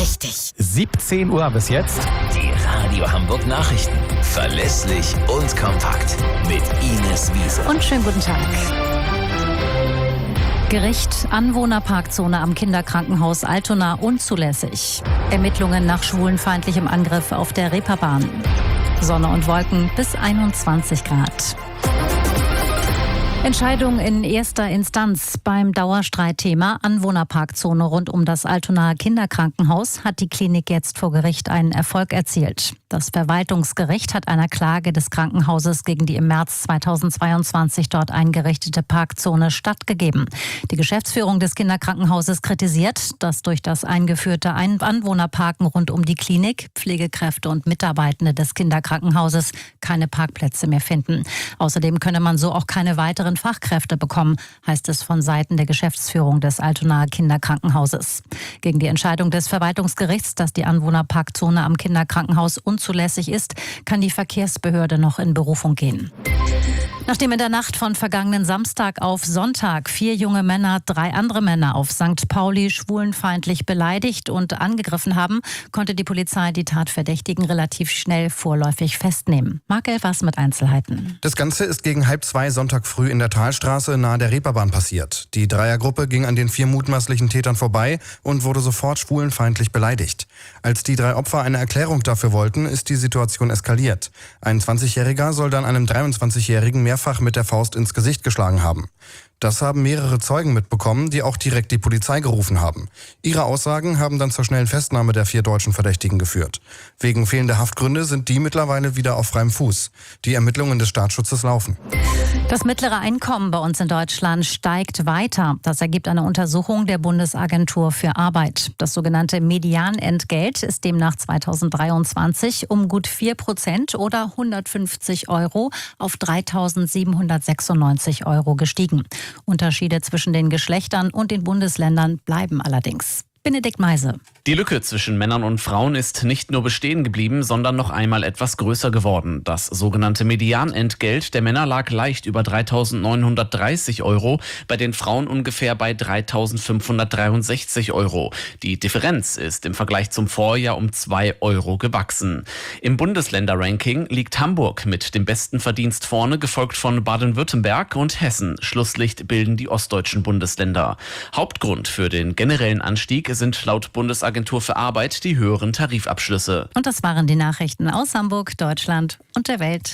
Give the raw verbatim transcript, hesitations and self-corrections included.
richtig. siebzehn Uhr bis jetzt. Die Radio Hamburg Nachrichten. Verlässlich und kompakt. Mit Ines Wiese. Und schönen guten Tag. Gericht, Anwohnerparkzone am Kinderkrankenhaus Altona unzulässig. Ermittlungen nach schwulenfeindlichem Angriff auf der Reeperbahn. Sonne und Wolken bis einundzwanzig Grad. Entscheidung in erster Instanz beim Dauerstreitthema Anwohnerparkzone rund um das Altonaer Kinderkrankenhaus hat die Klinik jetzt vor Gericht einen Erfolg erzielt. Das Verwaltungsgericht hat einer Klage des Krankenhauses gegen die im März zweitausendzweiundzwanzig dort eingerichtete Parkzone stattgegeben. Die Geschäftsführung des Kinderkrankenhauses kritisiert, dass durch das eingeführte Anwohnerparken rund um die Klinik Pflegekräfte und Mitarbeitende des Kinderkrankenhauses keine Parkplätze mehr finden. Außerdem könne man so auch keine weiteren Fachkräfte bekommen, heißt es von Seiten der Geschäftsführung des Altonaer Kinderkrankenhauses. Gegen die Entscheidung des Verwaltungsgerichts, dass die Anwohnerparkzone am Kinderkrankenhaus unzulässig ist, kann die Verkehrsbehörde noch in Berufung gehen. Nachdem in der Nacht von vergangenen Samstag auf Sonntag vier junge Männer drei andere Männer auf Sankt Pauli schwulenfeindlich beleidigt und angegriffen haben, konnte die Polizei die Tatverdächtigen relativ schnell vorläufig festnehmen. Marc Elfers mit Einzelheiten. Das Ganze ist gegen halb zwei Sonntag früh in der Talstraße nahe der Reeperbahn passiert. Die Dreiergruppe ging an den vier mutmaßlichen Tätern vorbei und wurde sofort schwulenfeindlich beleidigt. Als die drei Opfer eine Erklärung dafür wollten, ist die Situation eskaliert. Ein zwanzigjähriger soll dann einem dreiundzwanzigjährigen mehrfach mit der Faust ins Gesicht geschlagen haben. Das haben mehrere Zeugen mitbekommen, die auch direkt die Polizei gerufen haben. Ihre Aussagen haben dann zur schnellen Festnahme der vier deutschen Verdächtigen geführt. Wegen fehlender Haftgründe sind die mittlerweile wieder auf freiem Fuß. Die Ermittlungen des Staatsschutzes laufen. Das mittlere Einkommen bei uns in Deutschland steigt weiter. Das ergibt eine Untersuchung der Bundesagentur für Arbeit. Das sogenannte Medianentgelt ist demnach zweitausenddreiundzwanzig um gut vier Prozent oder hundertfünfzig Euro auf dreitausendsiebenhundertsechsundneunzig Euro gestiegen. Unterschiede zwischen den Geschlechtern und den Bundesländern bleiben allerdings. Benedikt Meise. Die Lücke zwischen Männern und Frauen ist nicht nur bestehen geblieben, sondern noch einmal etwas größer geworden. Das sogenannte Medianentgelt der Männer lag leicht über dreitausendneunhundertdreißig Euro, bei den Frauen ungefähr bei dreitausendfünfhundertdreiundsechzig Euro. Die Differenz ist im Vergleich zum Vorjahr um zwei Euro gewachsen. Im Bundesländerranking liegt Hamburg mit dem besten Verdienst vorne, gefolgt von Baden-Württemberg und Hessen. Schlusslicht bilden die ostdeutschen Bundesländer. Hauptgrund für den generellen Anstieg sind laut Bundesagentur für Arbeit die höheren Tarifabschlüsse. Und das waren die Nachrichten aus Hamburg, Deutschland und der Welt.